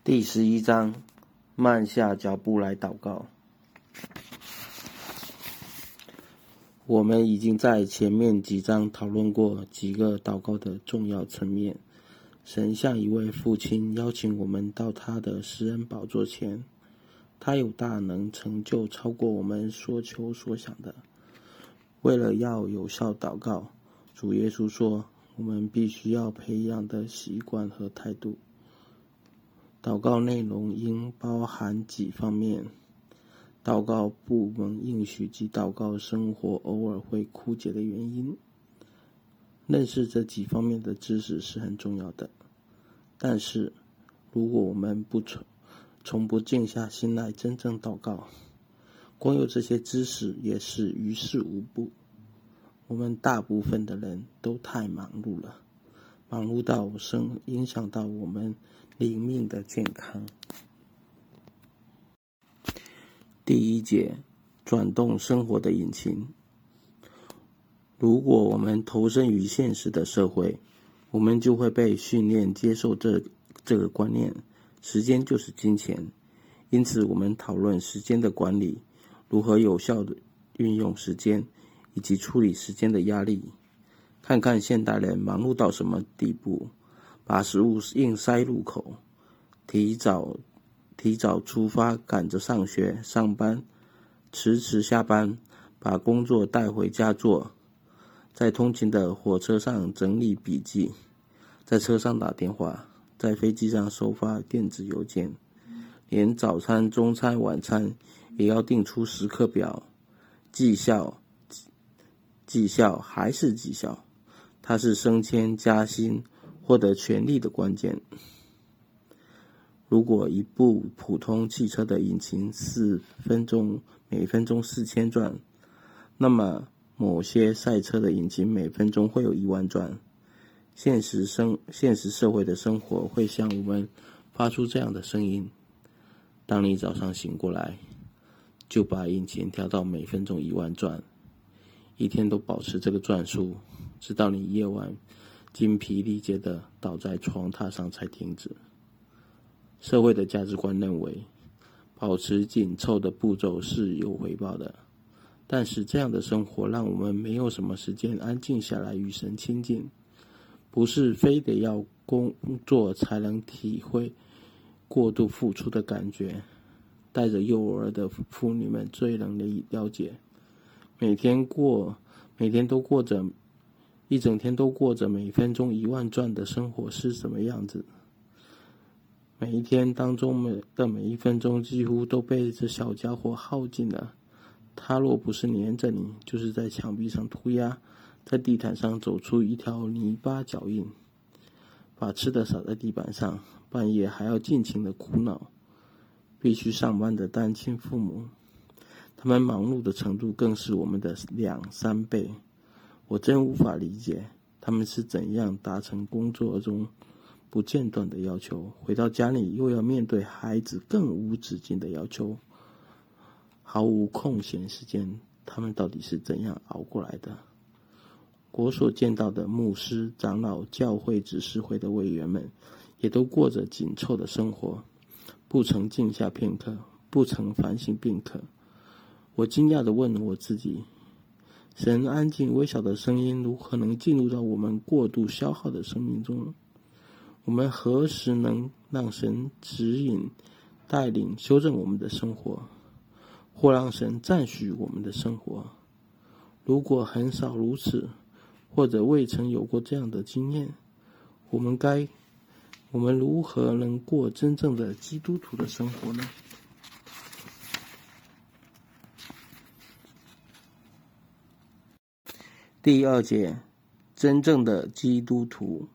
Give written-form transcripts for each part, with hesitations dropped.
第11章，慢下脚步来祷告。我们已经在前面几章讨论过几个祷告的重要层面。神像一位父亲邀请我们到他的施恩宝座前，他有大能成就超过我们所求所想的。为了要有效祷告，主耶稣说，我们必须要培养的习惯和态度。祷告内容应包含几方面：祷告不蒙应许及祷告生活偶尔会枯竭的原因。认识这几方面的知识是很重要的，但是如果我们从不静下心来真正祷告，光有这些知识也是于事无补。我们大部分的人都太忙碌了，忙碌到影响到我们灵命的健康。第一节，转动生活的引擎。如果我们投身于现实的社会，我们就会被训练接受这个观念：时间就是金钱。因此，我们讨论时间的管理，如何有效地运用时间，以及处理时间的压力。看看现代人忙碌到什么地步，把食物硬塞入口，提早出发，赶着上学上班，迟下班，把工作带回家做，在通勤的火车上整理笔记，在车上打电话，在飞机上收发电子邮件，连早餐、中餐、晚餐也要定出时刻表。绩效还是绩效，它是升迁加薪获得权力的关键。如果一部普通汽车的引擎每分钟4000转，那么某些赛车的引擎每分钟会有1万转。现实社会的生活会向我们发出这样的声音：当你早上醒过来，就把引擎调到每分钟1万转，一天都保持这个转数，直到你夜晚精疲力竭地倒在床榻上才停止。社会的价值观认为，保持紧凑的步骤是有回报的，但是这样的生活让我们没有什么时间安静下来与神亲近。不是非得要工作才能体会过度付出的感觉，带着幼儿的妇女们最能了解，一整天都过着每分钟1万转的生活是什么样子。每一天当中的每一分钟几乎都被这小家伙耗尽了。他若不是黏着你，就是在墙壁上涂鸦，在地毯上走出一条泥巴脚印，把吃的撒在地板上，半夜还要尽情的苦恼。必须上班的单亲父母，他们忙碌的程度更是我们的2-3倍。我真无法理解他们是怎样达成工作中不间断的要求，回到家里又要面对孩子更无止境的要求，毫无空闲时间，他们到底是怎样熬过来的？我所见到的牧师、长老、教会执事会的委员们，也都过着紧凑的生活，不曾静下片刻，不曾反省片刻。我惊讶地问我自己，神安静微小的声音如何能进入到我们过度消耗的生命中？我们何时能让神指引、带领、修正我们的生活，或让神赞许我们的生活？如果很少如此，或者未曾有过这样的经验，我们如何能过真正的基督徒的生活呢？第二节，真正的基督徒。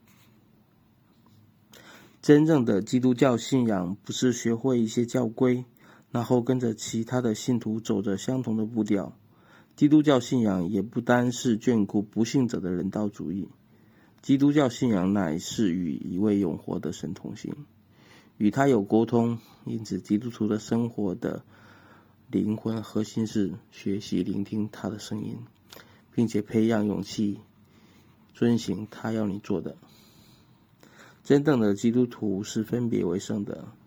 真正的基督教信仰不是学会一些教规，然后跟着其他的信徒走着相同的步调。基督教信仰也不单是眷顾不信者的人道主义，基督教信仰乃是与一位永活的神同行，与他有沟通。因此基督徒的生活的灵魂核心是学习聆听他的声音，并且培养勇气遵行他要你做的。真正的基督徒是分别为圣的，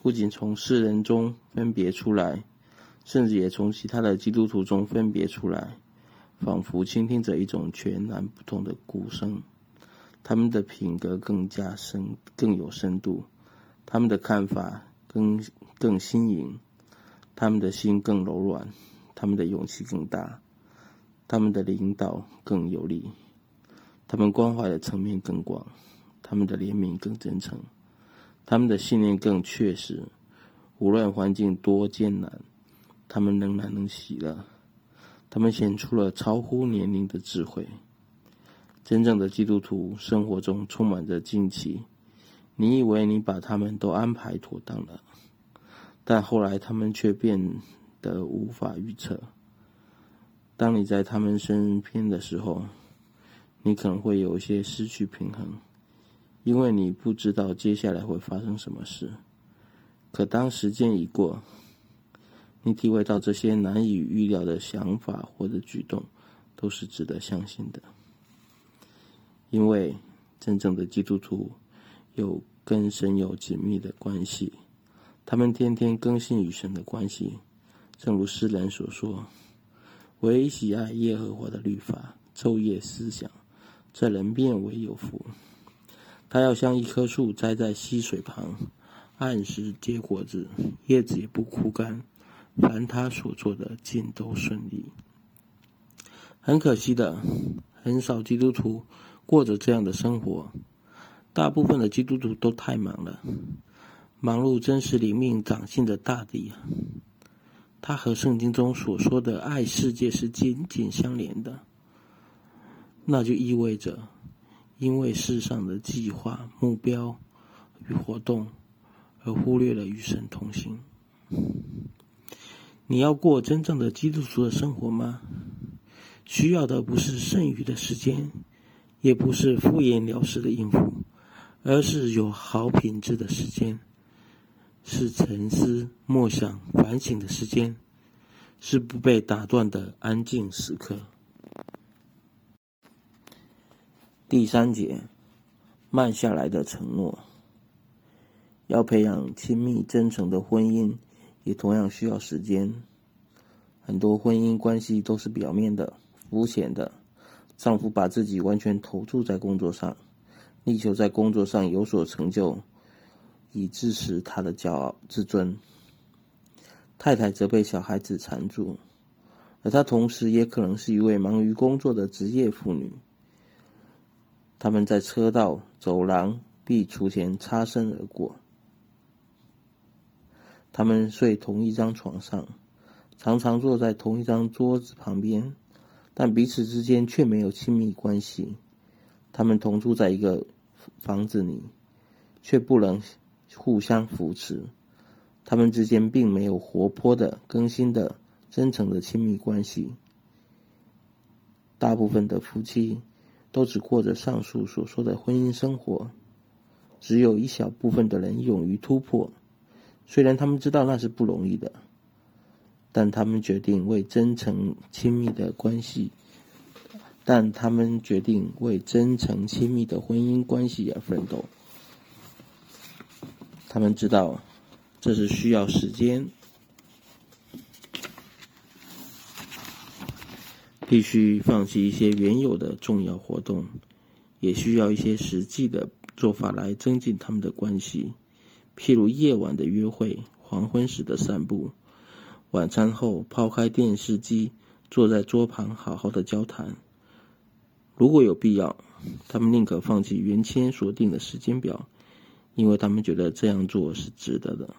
不仅从世人中分别出来，甚至也从其他的基督徒中分别出来，仿佛倾听着一种全然不同的鼓声。他们的品格更有深度，他们的看法更新颖，他们的心更柔软，他们的勇气更大，他们的领导更有力，他们关怀的层面更广，他们的怜悯更真诚，他们的信念更确实。无论环境多艰难，他们仍然能喜乐。他们显出了超乎年龄的智慧。真正的基督徒生活中充满着惊奇，你以为你把他们都安排妥当了，但后来他们却变得无法预测。当你在他们身边的时候，你可能会有一些失去平衡，因为你不知道接下来会发生什么事。可当时间已过，你体会到这些难以预料的想法或者举动都是值得相信的。因为真正的基督徒跟神有紧密的关系，他们天天更新与神的关系。正如诗人所说，唯喜爱耶和华的律法，昼夜思想，这人便为有福。他要像一棵树栽在溪水旁，按时结果子，叶子也不枯干，凡他所做的尽都顺利。很可惜的，很少基督徒过着这样的生活。大部分的基督徒都太忙了，忙碌真是灵命长进的大敌啊！它和圣经中所说的爱世界是紧紧相连的。那就意味着，因为世上的计划、目标与活动，而忽略了与神同行。你要过真正的基督徒的生活吗？需要的不是剩余的时间，也不是敷衍了事的应付，而是有好品质的时间，是沉思、默想、反省的时间，是不被打断的安静时刻。第3节，慢下来的承诺。要培养亲密真诚的婚姻，也同样需要时间。很多婚姻关系都是表面的、肤浅的。丈夫把自己完全投注在工作上，力求在工作上有所成就，以支持他的骄傲自尊。太太则被小孩子缠住，而她同时也可能是一位忙于工作的职业妇女。他们在车道、走廊、壁橱前擦身而过。他们睡同一张床上，常常坐在同一张桌子旁边，但彼此之间却没有亲密关系。他们同住在一个房子里，却不能互相扶持。他们之间并没有活泼的、更新的、真诚的亲密关系。大部分的夫妻都只过着上述所说的婚姻生活，只有一小部分的人勇于突破。虽然他们知道那是不容易的，但他们决定为真诚亲密的婚姻关系而奋斗。他们知道这是需要时间，必须放弃一些原有的重要活动，也需要一些实际的做法来增进他们的关系，譬如夜晚的约会、黄昏时的散步、晚餐后抛开电视机，坐在桌旁好好的交谈。如果有必要，他们宁可放弃原先所定的时间表，因为他们觉得这样做是值得的。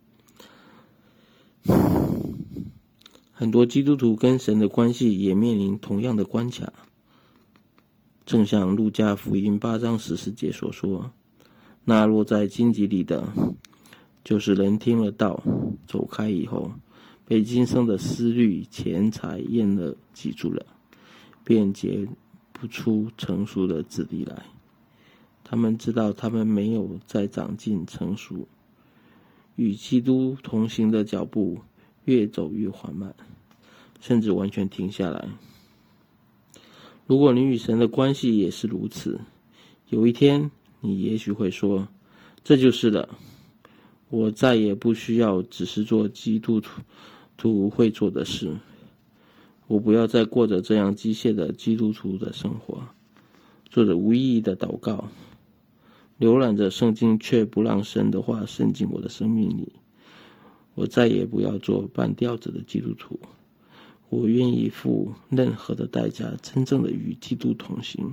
很多基督徒跟神的关系也面临同样的关卡。正像路加福音8章14节所说，那落在荆棘里的，就是人听了道，走开以后，被今生的思虑、钱财、厌乐挤住了，便结不出成熟的子粒来。他们知道他们没有再长进成熟，与基督同行的脚步越走越缓慢，甚至完全停下来。如果你与神的关系也是如此，有一天你也许会说，这就是了， 我再也不需要只是做基督徒会做的事。我不要再过着这样机械的基督徒的生活，做着无意义的祷告，浏览着圣经却不让神的话渗进我的生命里。我再也不要做半吊子的基督徒。我愿意付任何的代价，真正的与基督同行。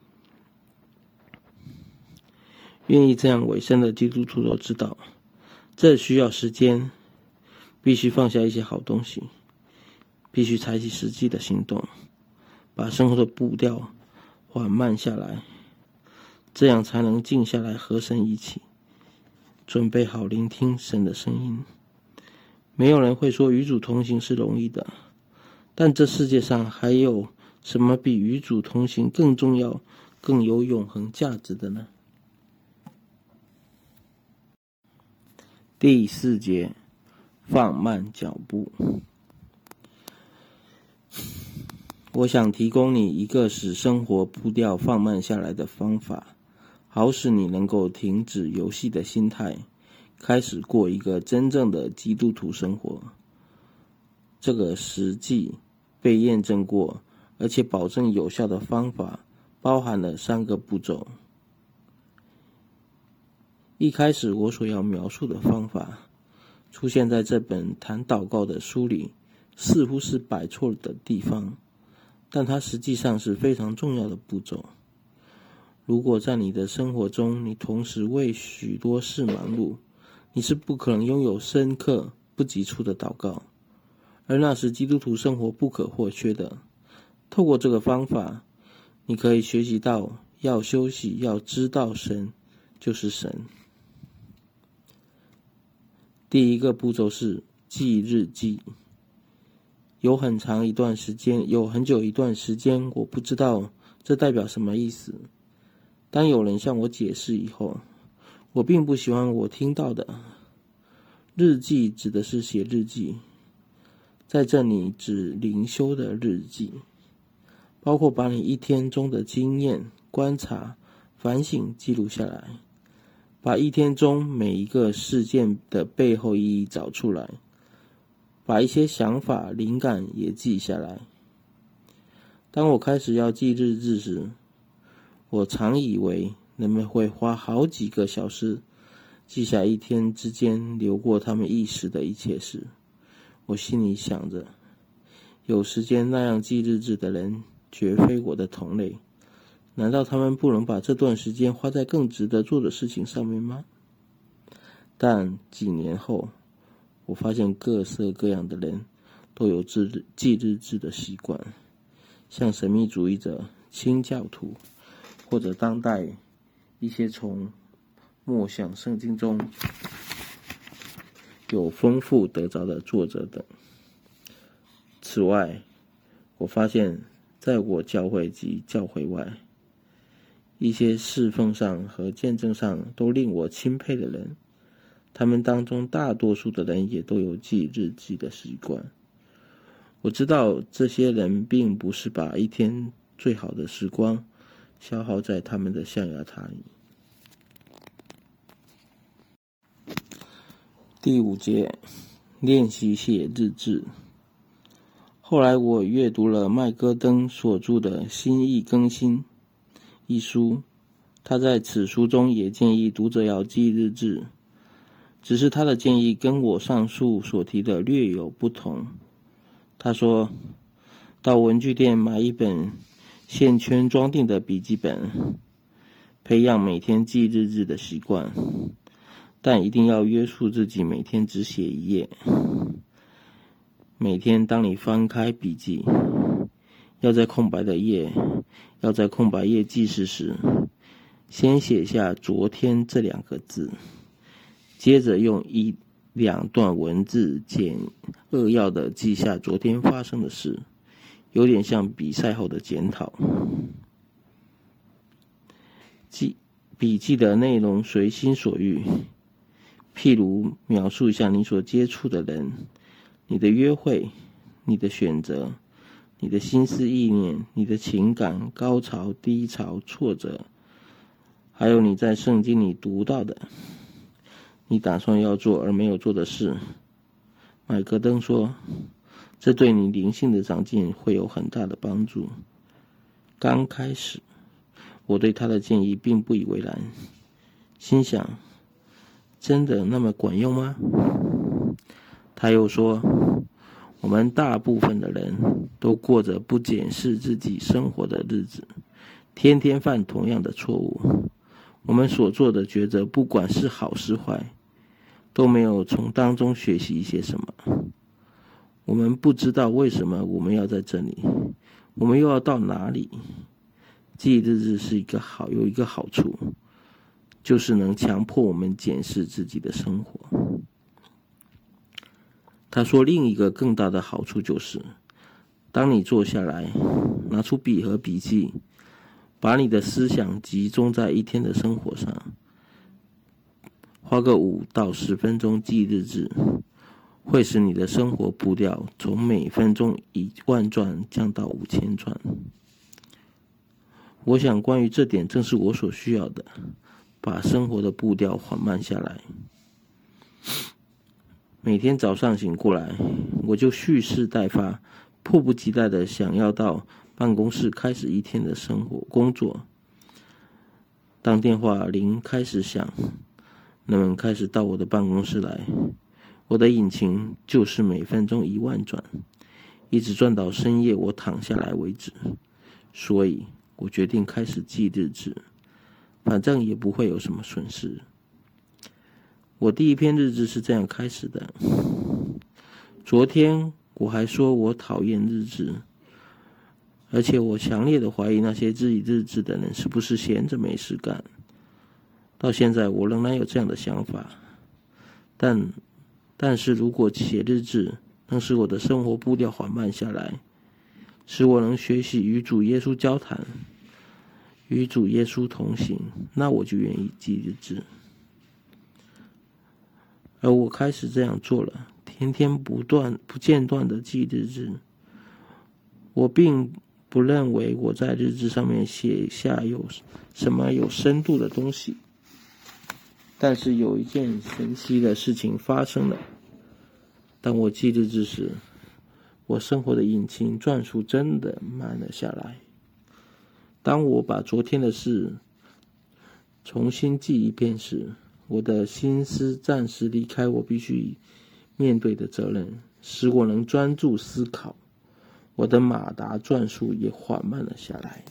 愿意这样委身的基督徒都知道，这需要时间，必须放下一些好东西，必须采取实际的行动，把生活的步调缓慢下来，这样才能静下来和神一起，准备好聆听神的声音。没有人会说与主同行是容易的，但这世界上还有什么比与主同行更重要、更有永恒价值的呢？第4节，放慢脚步。我想提供你一个使生活步调放慢下来的方法，好使你能够停止游戏的心态，开始过一个真正的基督徒生活。这个实际被验证过，而且保证有效的方法，包含了3个步骤。一开始我所要描述的方法，出现在这本谈祷告的书里，似乎是摆错的地方，但它实际上是非常重要的步骤。如果在你的生活中，你同时为许多事忙碌，你是不可能拥有深刻、不急促的祷告，而那是基督徒生活不可或缺的。透过这个方法，你可以学习到要休息，要知道神就是神。第一个步骤是记日记。有很久一段时间，我不知道这代表什么意思。当有人向我解释以后，我并不喜欢我听到的。日记指的是写日记，在这里指灵修的日记，包括把你一天中的经验、观察、反省记录下来，把一天中每一个事件的背后意义找出来，把一些想法、灵感也记下来。当我开始要记日志时，我常以为人们会花好几个小时记下一天之间流过他们意识的一切事。我心里想着，有时间那样记日志的人绝非我的同类，难道他们不能把这段时间花在更值得做的事情上面吗？但几年后，我发现各色各样的人都有记日志的习惯，像神秘主义者、清教徒，或者当代一些从默想圣经中有丰富得着的作者等。此外，我发现在我教会及教会外，一些侍奉上和见证上都令我钦佩的人，他们当中大多数的人也都有记日记的习惯。我知道这些人并不是把一天最好的时光消耗在他们的象牙塔里。第5节，练习写日志。后来我阅读了麦戈登所著的《新意更新》一书，他在此书中也建议读者要记日志，只是他的建议跟我上述所提的略有不同。他说，到文具店买一本线圈装订的笔记本，培养每天记日志的习惯，但一定要约束自己每天只写1页。每天当你翻开笔记，要在空白页记事时，先写下昨天这2个字，接着用1-2段文字简扼要地记下昨天发生的事，有点像比赛后的检讨。笔记的内容随心所欲，譬如描述一下你所接触的人，你的约会，你的选择，你的心思意念，你的情感高潮、低潮、挫折，还有你在圣经里读到的。 你打算要做而没有做的事。麦格登说，这对你灵性的长进会有很大的帮助。刚开始，我对他的建议并不以为然，心想，真的那么管用吗？他又说，我们大部分的人都过着不检视自己生活的日子，天天犯同样的错误。我们所做的抉择，不管是好是坏，都没有从当中学习一些什么。我们不知道为什么我们要在这里，我们又要到哪里。记忆日志是有一个好处，就是能强迫我们检视自己的生活。他说，另一个更大的好处就是，当你坐下来，拿出笔和笔记，把你的思想集中在一天的生活上，花个5到10分钟记日志，会使你的生活步调从每分钟1万转降到5000转。我想关于这点正是我所需要的，把生活的步调缓慢下来。每天早上醒过来，我就蓄势待发，迫不及待地想要到办公室开始一天的工作。当电话铃开始响，人们开始到我的办公室来，我的引擎就是每分钟1万转，一直转到深夜我躺下来为止。所以我决定开始记日志，反正也不会有什么损失。我第一篇日志是这样开始的，昨天我还说我讨厌日志，而且我强烈的怀疑那些记日志的人是不是闲着没事干。到现在我仍然有这样的想法，但是如果写日志能使我的生活步调缓慢下来，使我能学习与主耶稣交谈，与主耶稣同行，那我就愿意记日志。而我开始这样做了，天天不间断的记日志。我并不认为我在日志上面写下有什么有深度的东西，但是有一件神奇的事情发生了。当我记日志时，我生活的引擎转速真的慢了下来。当我把昨天的事重新记一遍时，我的心思暂时离开我必须面对的责任，使我能专注思考。我的马达转速也缓慢了下来。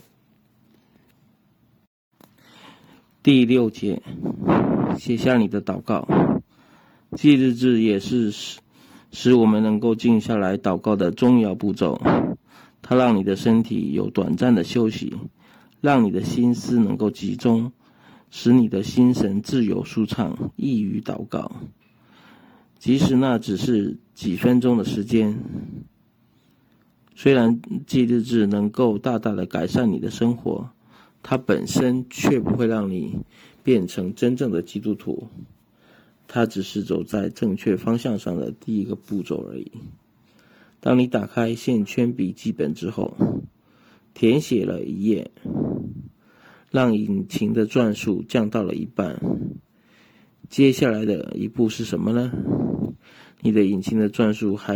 第6节，写下你的祷告。记日志也是使我们能够静下来祷告的重要步骤。它让你的身体有短暂的休息，让你的心思能够集中，使你的心神自由舒畅，易于祷告。即使那只是几分钟的时间，虽然记日志能够大大的改善你的生活，它本身却不会让你变成真正的基督徒。它只是走在正确方向上的第一个步骤而已。当你打开线圈笔记本之后，填写了一页，让引擎的转速降到了1半。接下来的一步是什么呢？你的引擎转速还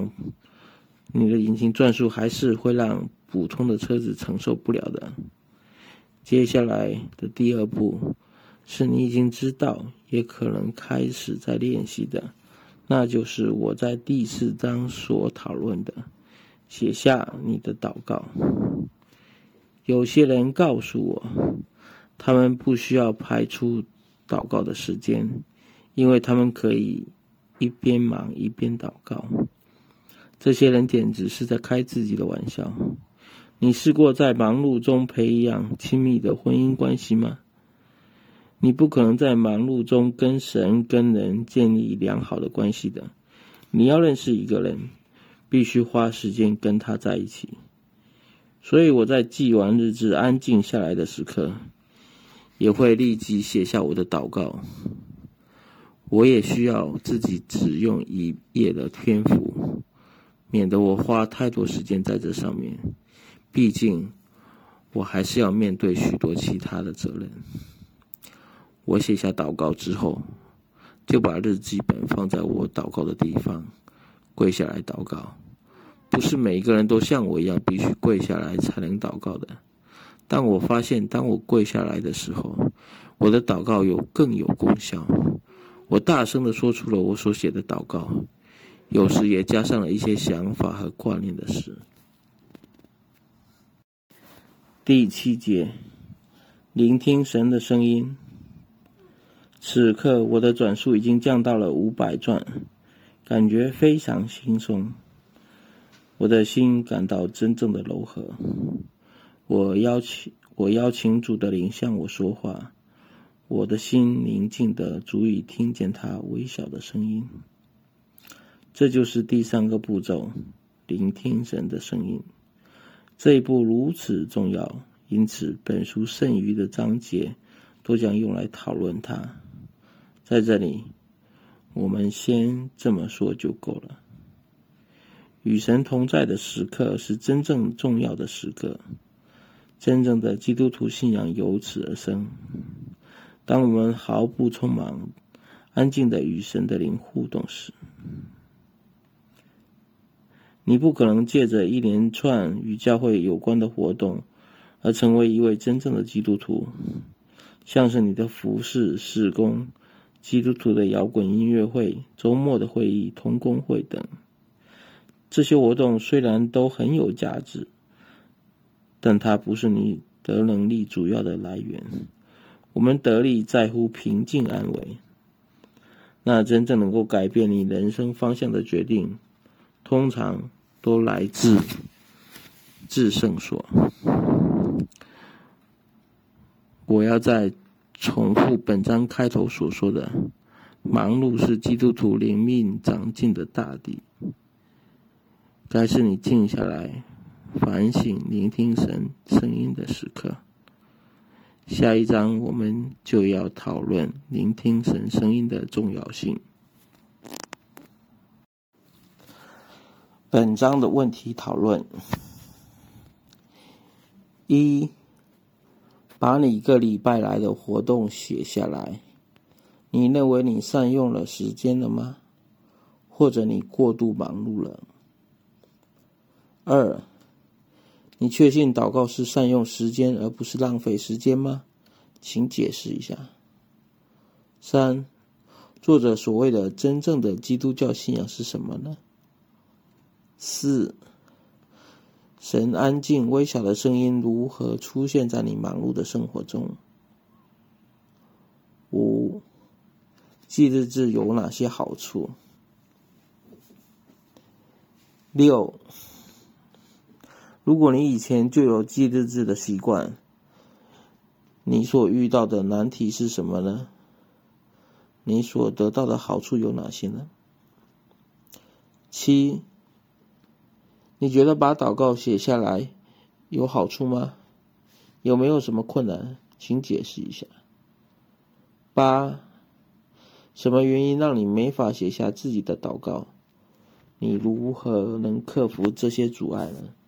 是会让普通的车子承受不了的。接下来的第2步是你已经知道，也可能开始在练习的，那就是我在第4章所讨论的，写下你的祷告。有些人告诉我，他们不需要排出祷告的时间，因为他们可以一边忙一边祷告。这些人简直是在开自己的玩笑。你试过在忙碌中培养亲密的婚姻关系吗？你不可能在忙碌中跟神跟人建立良好的关系的。你要认识一个人，必须花时间跟他在一起。所以我在记完日志安静下来的时刻，也会立即写下我的祷告。我也需要自己只用1页的篇幅，免得我花太多时间在这上面。毕竟我还是要面对许多其他的责任。我写下祷告之后， 就把日记本放在我祷告的地方，跪下来祷告。不是每一个人都像我一样必须跪下来才能祷告的。但我发现，当我跪下来的时候，我的祷告更有功效。我大声地说出了我所写的祷告，有时也加上了一些想法和挂念的事。第7节，聆听神的声音。此刻我的转速已经降到了500转，感觉非常轻松。我的心感到真正的柔和。我邀请主的灵向我说话，我的心宁静的足以听见他微小的声音。这就是第3个步骤，聆听神的声音。这一步如此重要，因此本书剩余的章节都将用来讨论它。在这里，我们先这么说就够了。与神同在的时刻是真正重要的时刻，真正的基督徒信仰由此而生。当我们毫不匆忙、安静地与神的灵互动时，你不可能借着一连串与教会有关的活动而成为一位真正的基督徒，像是你的服事、事工、基督徒的摇滚音乐会、周末的会议、同工会等。这些活动虽然都很有价值，但它不是你得能力主要的来源。我们得力在乎平静安危。那真正能够改变你人生方向的决定，通常都来自至圣所。我要再重复本章开头所说的，忙碌是基督徒灵命长进的大敌。该是你静下来反省聆听神声音的时刻。下一章我们就要讨论聆听神声音的重要性。本章的问题讨论。1. 把你一个礼拜来的活动写下来。你认为你善用了时间了吗？或者你过度忙碌了？2. 你确信祷告是善用时间而不是浪费时间吗？请解释一下。3. 作者所谓的真正的基督教信仰是什么呢？4. 神安静微小的声音如何出现在你忙碌的生活中？5. 记日志有哪些好处？6. 如果你以前就有记日志的习惯，你所遇到的难题是什么呢？你所得到的好处有哪些呢？7. 你觉得把祷告写下来有好处吗？有没有什么困难？请解释一下。8. 什么原因让你没法写下自己的祷告？你如何能克服这些阻碍呢？